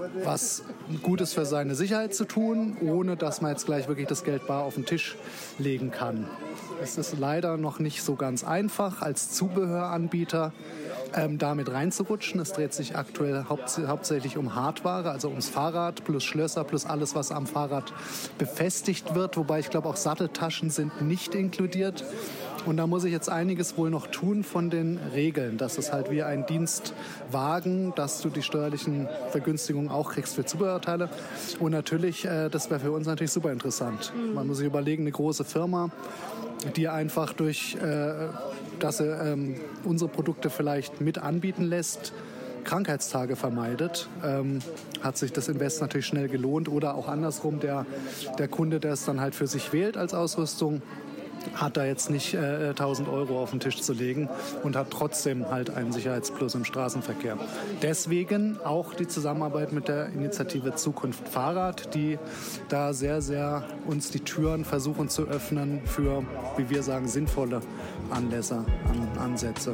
was Gutes für seine Sicherheit zu tun, ohne dass man jetzt gleich wirklich das Geld bar auf den Tisch legen kann. Es ist leider noch nicht so ganz einfach als Zubehöranbieter ähm, damit reinzurutschen. Es dreht sich aktuell haupt, hauptsächlich um Hardware, also ums Fahrrad plus Schlösser plus alles, was am Fahrrad befestigt wird. Wobei ich glaube, auch Satteltaschen sind nicht inkludiert. Und da muss ich jetzt einiges wohl noch tun von den Regeln. Das ist halt wie ein Dienstwagen, dass du die steuerlichen Vergünstigungen auch kriegst für Zubehörteile. Und natürlich, äh, das wäre für uns natürlich super interessant. Mhm. Man muss sich überlegen, eine große Firma, die einfach durch, äh, dass sie ähm, unsere Produkte vielleicht mit anbieten lässt, Krankheitstage vermeidet, ähm, hat sich das Invest natürlich schnell gelohnt. Oder auch andersrum, der, der Kunde, der es dann halt für sich wählt als Ausrüstung, hat da jetzt nicht äh, tausend Euro auf den Tisch zu legen und hat trotzdem halt einen Sicherheitsplus im Straßenverkehr. Deswegen auch die Zusammenarbeit mit der Initiative Zukunft Fahrrad, die da sehr, sehr uns die Türen versuchen zu öffnen für, wie wir sagen, sinnvolle Anlässe, an, Ansätze.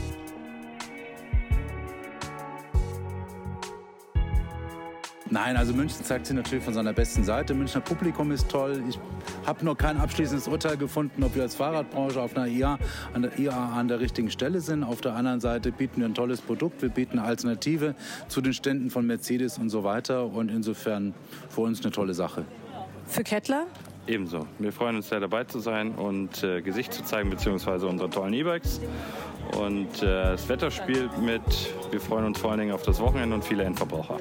Nein, also München zeigt sich natürlich von seiner besten Seite. Münchner Publikum ist toll. Ich habe noch kein abschließendes Urteil gefunden, ob wir als Fahrradbranche auf einer I A, an der I A an der richtigen Stelle sind. Auf der anderen Seite bieten wir ein tolles Produkt. Wir bieten eine Alternative zu den Ständen von Mercedes und so weiter. Und insofern für uns eine tolle Sache. Für Kettler? Ebenso. Wir freuen uns sehr, dabei zu sein und äh, Gesicht zu zeigen, beziehungsweise unsere tollen E-Bikes. Und äh, das Wetter spielt mit. Wir freuen uns vor allen Dingen auf das Wochenende und viele Endverbraucher.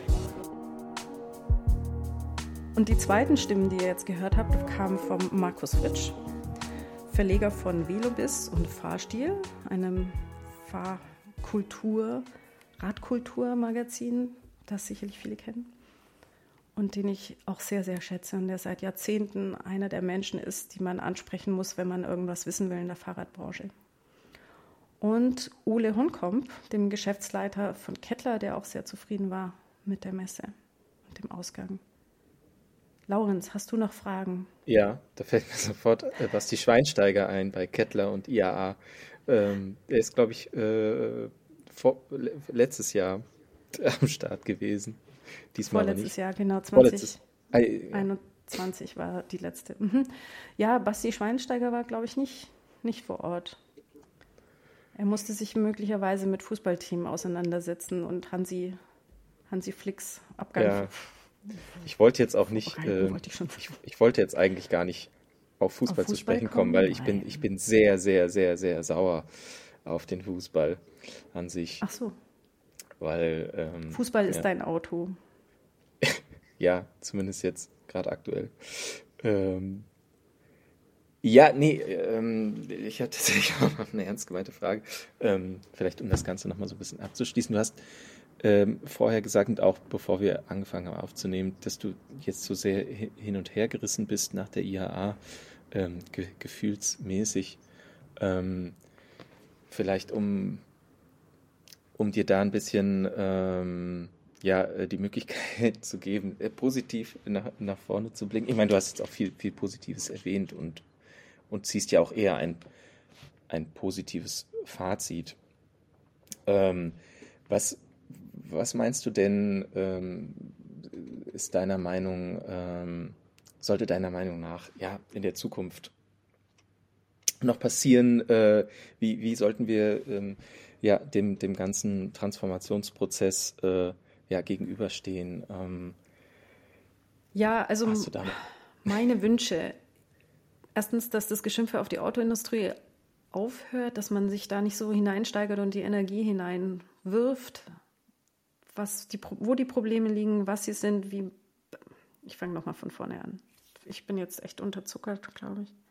Und die zweiten Stimmen, die ihr jetzt gehört habt, kamen vom Markus Fritsch, Verleger von Velobis und Fahrstil, einem Fahrkultur, Radkultur-Magazin, das sicherlich viele kennen und den ich auch sehr, sehr schätze und der seit Jahrzehnten einer der Menschen ist, die man ansprechen muss, wenn man irgendwas wissen will in der Fahrradbranche. Und Ole Honkomp, dem Geschäftsleiter von Kettler, der auch sehr zufrieden war mit der Messe und dem Ausgang. Laurenz, hast du noch Fragen? Ja, da fällt mir sofort äh, Basti Schweinsteiger ein bei Kettler und I A A. Ähm, er ist, glaube ich, äh, vor, letztes Jahr am Start gewesen. Diesmal Vorletztes nicht. Jahr, genau, zwanzig einundzwanzig äh, war die letzte. Mhm. Ja, Basti Schweinsteiger war, glaube ich, nicht, nicht vor Ort. Er musste sich möglicherweise mit Fußballteam auseinandersetzen und Hansi, Hansi Flicks Abgang. Ja. Ich wollte jetzt auch nicht, Rein, äh, wollte ich, schon. ich, ich wollte jetzt eigentlich gar nicht auf Fußball Auf zu Fußball sprechen kommen, weil kommen? ich bin, Nein. ich bin sehr, sehr, sehr, sehr sauer auf den Fußball an sich, Ach so, weil ähm, Fußball ist ja, dein Auto. ja, zumindest jetzt gerade aktuell. Ähm, ja, nee, ähm, ich hatte tatsächlich auch noch eine ernst gemeinte Frage. Ähm, vielleicht um das Ganze nochmal so ein bisschen abzuschließen. Du hast ähm, vorher gesagt und auch bevor wir angefangen haben aufzunehmen, dass du jetzt so sehr hi- hin und her gerissen bist nach der I H A, ähm, ge gefühlsmäßig. Ähm, vielleicht um, um dir da ein bisschen ähm, ja, äh, die Möglichkeit zu geben, äh, positiv nach, nach vorne zu blicken. Ich meine, du hast jetzt auch viel, viel Positives erwähnt und, und ziehst ja auch eher ein, ein positives Fazit. Ähm, was, was meinst du denn, ähm, ist deiner Meinung, ähm, sollte deiner Meinung nach ja in der Zukunft noch passieren? Äh, wie, wie sollten wir ähm, ja, dem, dem ganzen Transformationsprozess äh, ja, gegenüberstehen? Ähm, Ja, also hast m- du da noch? meine Wünsche. Erstens, dass das Geschimpfe auf die Autoindustrie aufhört, dass man sich da nicht so hineinsteigert und die Energie hineinwirft, was die, Pro- wo die Probleme liegen, was sie sind, wie. Ich fange nochmal von vorne an. Ich bin jetzt echt unterzuckert, glaube ich.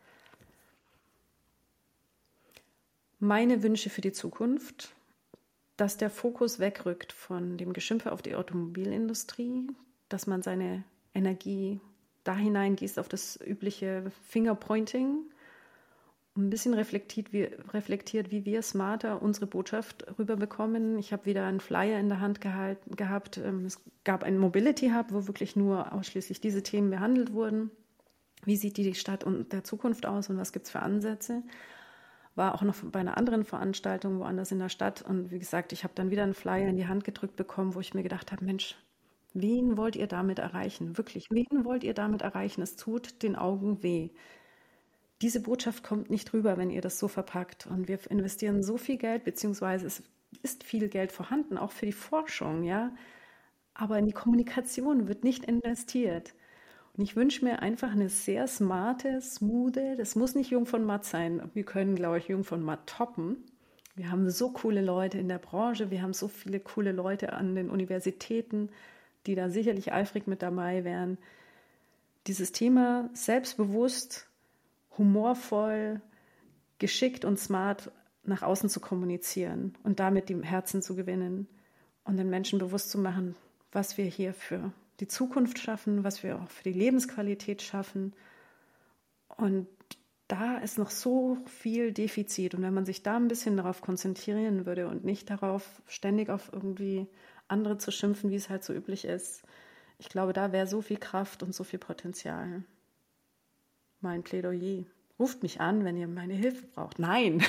Meine Wünsche für die Zukunft, dass der Fokus wegrückt von dem Geschimpfe auf die Automobilindustrie, dass man seine Energie da hineingießt auf das übliche Fingerpointing, ein bisschen reflektiert wie, reflektiert, wie wir smarter unsere Botschaft rüberbekommen. Ich habe wieder einen Flyer in der Hand gehalten, gehabt. Es gab einen Mobility Hub, wo wirklich nur ausschließlich diese Themen behandelt wurden. Wie sieht die Stadt und der Zukunft aus und was gibt es für Ansätze? War auch noch bei einer anderen Veranstaltung woanders in der Stadt. Und wie gesagt, ich habe dann wieder einen Flyer in die Hand gedrückt bekommen, wo ich mir gedacht habe, Mensch, wen wollt ihr damit erreichen? Wirklich, wen wollt ihr damit erreichen? Es tut den Augen weh. Diese Botschaft kommt nicht rüber, wenn ihr das so verpackt. Und wir investieren so viel Geld, beziehungsweise es ist viel Geld vorhanden, auch für die Forschung, ja. Aber in die Kommunikation wird nicht investiert. Und ich wünsche mir einfach eine sehr smarte, smoothe, das muss nicht Jung von Matt sein. Wir können, glaube ich, Jung von Matt toppen. Wir haben so coole Leute in der Branche, wir haben so viele coole Leute an den Universitäten, die da sicherlich eifrig mit dabei wären. Dieses Thema selbstbewusst, humorvoll, geschickt und smart nach außen zu kommunizieren und damit die Herzen zu gewinnen und den Menschen bewusst zu machen, was wir hier für die Zukunft schaffen, was wir auch für die Lebensqualität schaffen. Und da ist noch so viel Defizit. Und wenn man sich da ein bisschen darauf konzentrieren würde und nicht darauf, ständig auf irgendwie andere zu schimpfen, wie es halt so üblich ist, ich glaube, da wäre so viel Kraft und so viel Potenzial. Mein Plädoyer. Ruft mich an, wenn ihr meine Hilfe braucht. Nein,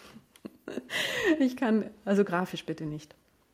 ich kann, also grafisch bitte nicht.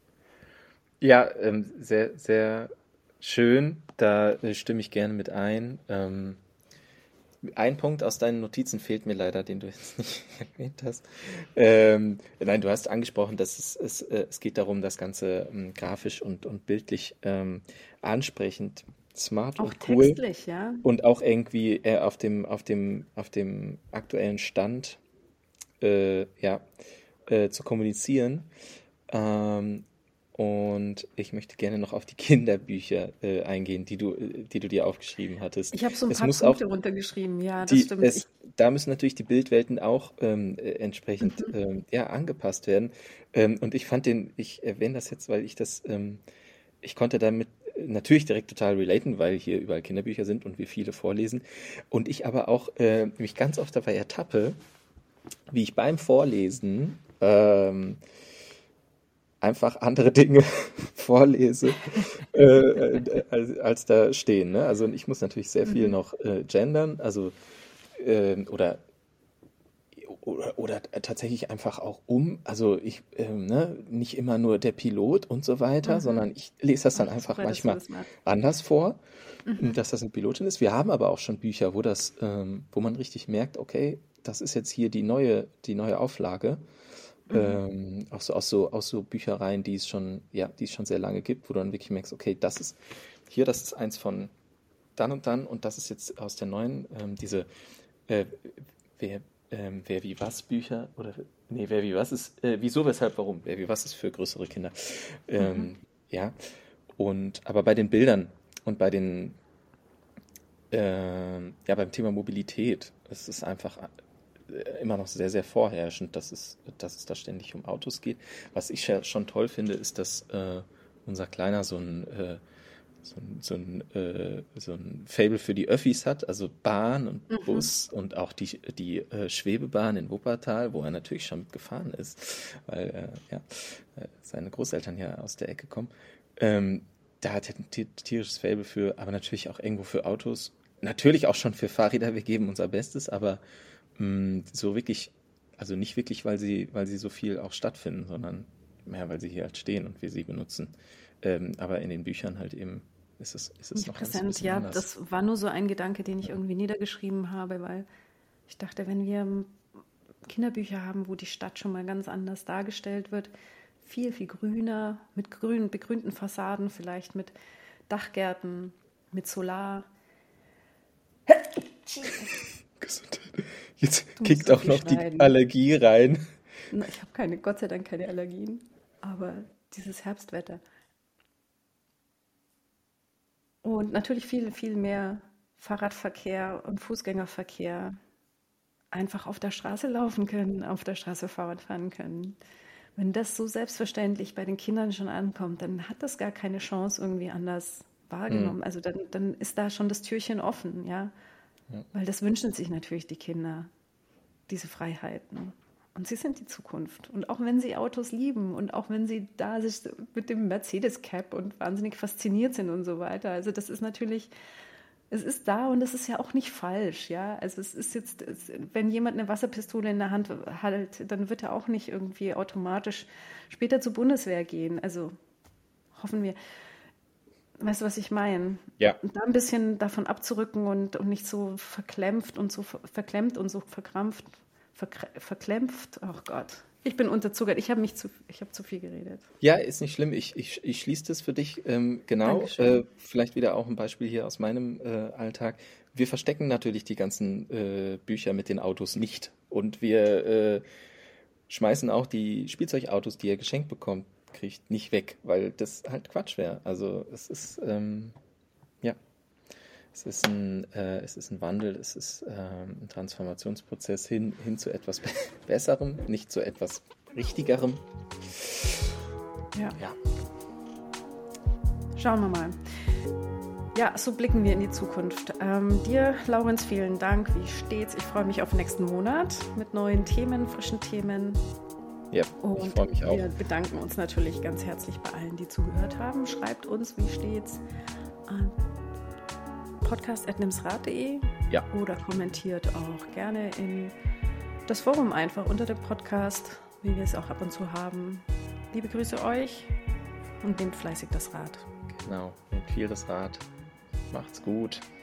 Ja, ähm, sehr, sehr schön. Da äh, stimme ich gerne mit ein. Ähm, ein Punkt aus deinen Notizen fehlt mir leider, den du jetzt nicht erwähnt hast. Ähm, nein, du hast angesprochen, dass es, es, äh, es geht darum, das Ganze ähm, grafisch und, und bildlich ähm, ansprechend, smart Auch und cool textlich, ja. und auch irgendwie äh, auf dem, auf dem, auf dem aktuellen Stand äh, ja, äh, zu kommunizieren. Ähm, und ich möchte gerne noch auf die Kinderbücher äh, eingehen, die du, äh, die du dir aufgeschrieben hattest. Ich habe so ein Es paar muss auch Punkte runtergeschrieben, ja, das die, stimmt. Ich, es, da müssen natürlich die Bildwelten auch ähm, äh, entsprechend ähm, ja, angepasst werden. Ähm, und ich fand den, ich erwähne das jetzt, weil ich das, ähm, ich konnte damit natürlich direkt total relaten, weil hier überall Kinderbücher sind und wir viele vorlesen. Und ich aber auch äh, mich ganz oft dabei ertappe, wie ich beim Vorlesen ähm, einfach andere Dinge vorlese, äh, äh, als, als da stehen. Ne? Also ich muss natürlich sehr viel noch äh, gendern, also äh, oder, oder oder tatsächlich einfach auch um. Also ich ähm, ne, nicht immer nur der Pilot und so weiter, sondern ich lese das dann ach, einfach super, dass du manchmal das machst. anders vor, dass das eine Pilotin ist. Wir haben aber auch schon Bücher, wo das, ähm, wo man richtig merkt, okay, das ist jetzt hier die neue, die neue Auflage. Ähm, auch so aus so aus so Büchereien, die es schon, ja, die es schon sehr lange gibt, wo du dann wirklich merkst, okay, das ist hier, das ist eins von dann und dann und das ist jetzt aus der neuen, ähm, diese Äh, wer, ähm, wer wie was Bücher oder nee, wer wie was ist, äh, wieso, weshalb, warum? Wer wie was ist für größere Kinder. Ähm, mhm. Ja. Und aber bei den Bildern und bei den äh, ja, beim Thema Mobilität, es ist einfach immer noch sehr, sehr vorherrschend, dass es, dass es da ständig um Autos geht. Was ich ja schon toll finde, ist, dass äh, unser Kleiner so ein äh, so ein, so ein, äh, so ein Faible für die Öffis hat, also Bahn und mhm. Bus und auch die, die äh, Schwebebahn in Wuppertal, wo er natürlich schon mitgefahren ist, weil äh, ja, seine Großeltern ja aus der Ecke kommen. Ähm, da hat er ein tierisches Faible für, aber natürlich auch irgendwo für Autos. Natürlich auch schon für Fahrräder, wir geben unser Bestes, aber mh, so wirklich, also nicht wirklich, weil sie, weil sie so viel auch stattfinden, sondern mehr, weil sie hier halt stehen und wir sie benutzen. Ähm, aber in den Büchern halt eben ist es, ist es noch ganz ein bisschen ja, anders. Das war nur so ein Gedanke, den ich irgendwie niedergeschrieben habe, weil ich dachte, wenn wir Kinderbücher haben, wo die Stadt schon mal ganz anders dargestellt wird, viel, viel grüner, mit grün, begrünten Fassaden, vielleicht mit Dachgärten, mit Solar. Jetzt kickt auch noch die Allergie rein. Ich habe keine, Gott sei Dank keine Allergien, aber dieses Herbstwetter. Und natürlich viel, viel mehr Fahrradverkehr und Fußgängerverkehr. Einfach auf der Straße laufen können, auf der Straße Fahrrad fahren können. Wenn das so selbstverständlich bei den Kindern schon ankommt, dann hat das gar keine Chance irgendwie anders wahrgenommen. Mhm. Also dann, dann ist da schon das Türchen offen, ja? Ja. Weil das wünschen sich natürlich die Kinder, diese Freiheiten. Und sie sind die Zukunft. Und auch wenn sie Autos lieben und auch wenn sie da sich mit dem Mercedes-Cap und wahnsinnig fasziniert sind und so weiter. Also das ist natürlich, es ist da und das ist ja auch nicht falsch. Ja? Also es ist jetzt, wenn jemand eine Wasserpistole in der Hand hat, dann wird er auch nicht irgendwie automatisch später zur Bundeswehr gehen. Also hoffen wir. Weißt du, was ich meine? Ja. Und da ein bisschen davon abzurücken und, und nicht so verklemmt und so ver- verklemmt und so verkrampft. Verklemmt, oh Gott, ich bin unterzuckert, ich habe mich zu, ich habe zu viel geredet. Ja, ist nicht schlimm, ich, ich, ich schließe das für dich, ähm, genau, äh, vielleicht wieder auch ein Beispiel hier aus meinem äh, Alltag. Wir verstecken natürlich die ganzen äh, Bücher mit den Autos nicht und wir äh, schmeißen auch die Spielzeugautos, die ihr geschenkt bekommt, kriegt, nicht weg, weil das halt Quatsch wäre. Also es ist, ähm, ja. Es ist ein, äh, es ist ein Wandel, es ist ähm, ein Transformationsprozess hin, hin zu etwas Be- Besserem, nicht zu etwas Richtigerem. Ja. ja. Schauen wir mal. Ja, so blicken wir in die Zukunft. Ähm, dir, Laurenz, vielen Dank, wie stets. Ich freue mich auf nächsten Monat mit neuen Themen, frischen Themen. Ja, und ich freue mich auch. Wir bedanken uns natürlich ganz herzlich bei allen, die zugehört haben. Schreibt uns, wie steht's, an podcast at nimsrad punkt de ja. oder kommentiert auch gerne in das Forum einfach unter dem Podcast, wie wir es auch ab und zu haben. Liebe Grüße euch und nehmt fleißig das Rad. Genau, nehmt viel das Rad. Macht's gut.